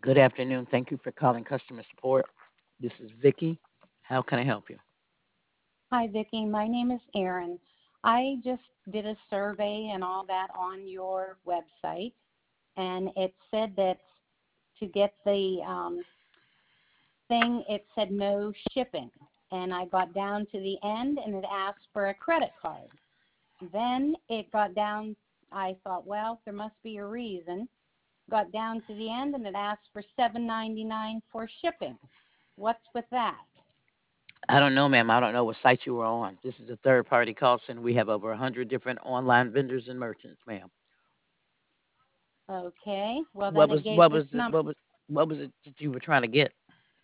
Good afternoon. Thank you for calling customer support. This is Vicky. How can I help you? Hi, Vicki. My name is Erin. I just did a survey and all that on your website, and it said that to get the thing, it said no shipping. And I got down to the end, and it asked for a credit card. Then it got down, I thought, well, there must be a reason. Got down to the end, and it asked for $7.99 for shipping. What's with that? I don't know, ma'am. I don't know what site you were on. This is a third party call center. We have over 100 different online vendors and merchants, ma'am. Okay. Well, What then it was gave what this was it number. what was it that you were trying to get?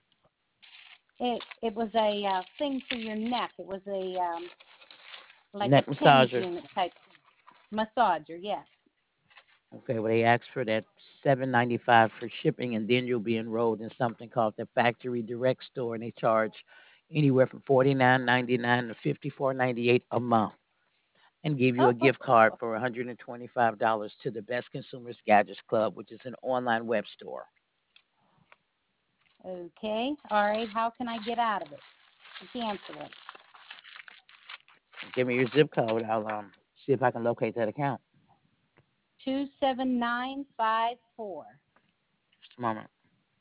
It was a thing for your neck. It was a like a Neck 10 massager. unit type massager. Yes. Okay, well they asked for that 7.95 for shipping, and then you'll be enrolled in something called the Factory Direct Store, and they charge anywhere from 49.99 to 54.98 a month, and give you a Oh, gift card for $125 to the Best Consumers Gadgets Club, which is an online web store. okay. All right. How can I get out of it? Cancel it. Give me your zip code. I'll see if I can locate that account. 27954. Just a moment.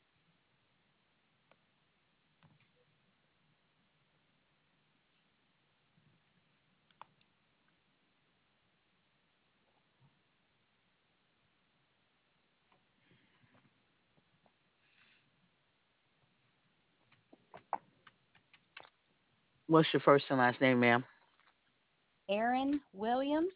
What's your first and last name, ma'am? Aaron Williams.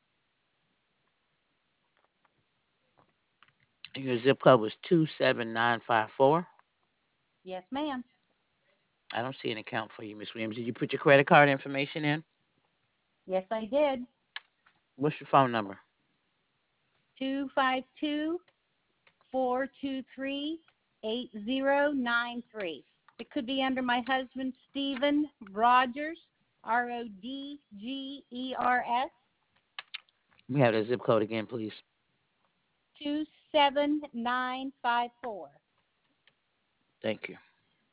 Your zip code was 27954. Yes, ma'am. I don't see an account for you, Miss Williams. Did you put your credit card information in? Yes, I did. What's your phone number? 252-423-8093. It could be under my husband, Stephen Rogers, Rodgers. We have that zip code again, please. 27954. Thank you.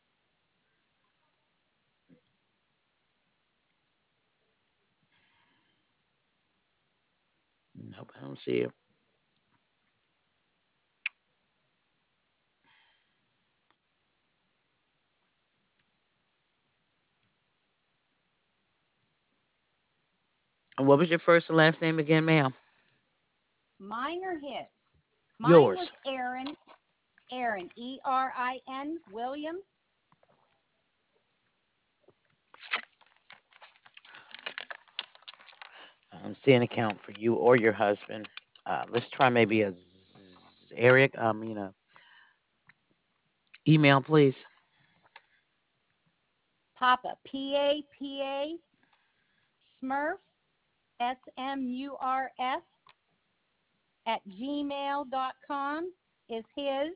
Nope, I don't see it. And what was your first and last name again, ma'am? Mine or his? Mine was Yours. Aaron, Erin Williams. I don't see an account for you or your husband. Let's try maybe Eric. Email, please. Papa, Papa, Smurf, Smurs, at gmail.com is his.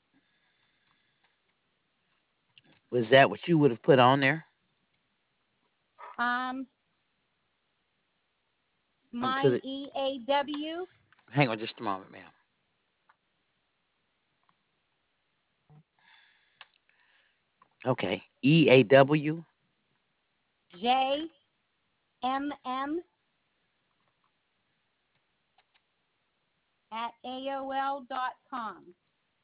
Was that what you would have put on there? Um, To Mine, the EAW, hang on just a moment, ma'am. Okay. EAW. JMM at AOL.com.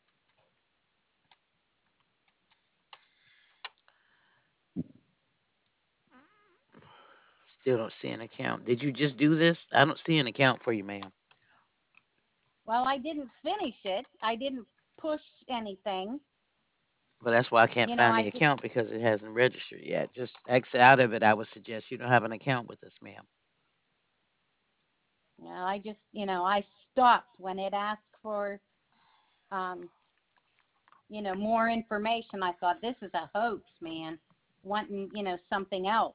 Still don't see an account. Did you just do this? I don't see an account for you, ma'am. Well, I didn't finish it. I didn't push anything. But that's why I can't find I the just, account because it hasn't registered yet. Just exit out of it. I would suggest you don't have an account with us, ma'am. I stopped when it asked for, um, more information. I thought, this is a hoax, man, wanting, something else.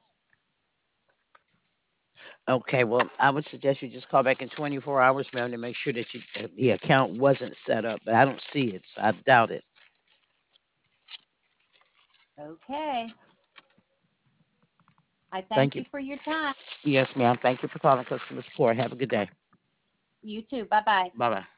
Okay, well, I would suggest you just call back in 24 hours, ma'am, to make sure that the account wasn't set up. But I don't see it, so I doubt it. Okay. I Thank thank you. you for your time. Yes, ma'am. Thank you for calling customer support. Have a good day. You too. Bye-bye. Bye bye.